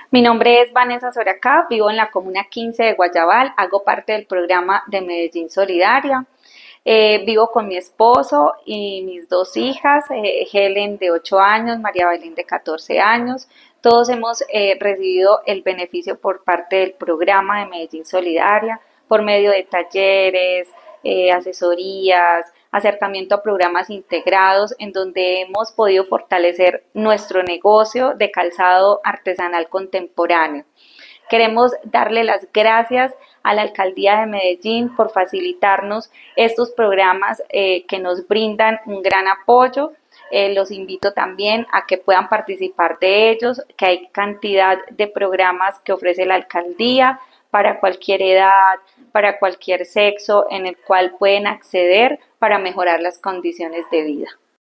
Mi nombre es Vanessa Soracá, vivo en la Comuna 15 de Guayabal, hago parte del programa de Medellín Solidaria. Vivo con mi esposo y mis dos hijas, Helen de 8 años, María Belén de 14 años. Todos hemos recibido el beneficio por parte del programa de Medellín Solidaria, por medio de talleres, asesorías, acercamiento a programas integrados en donde hemos podido fortalecer nuestro negocio de calzado artesanal contemporáneo. Queremos darle las gracias a la Alcaldía de Medellín por facilitarnos estos programas que nos brindan un gran apoyo. Los invito también a que puedan participar de ellos, que hay cantidad de programas que ofrece la Alcaldía para cualquier edad, para cualquier sexo, en el cual pueden acceder para mejorar las condiciones de vida.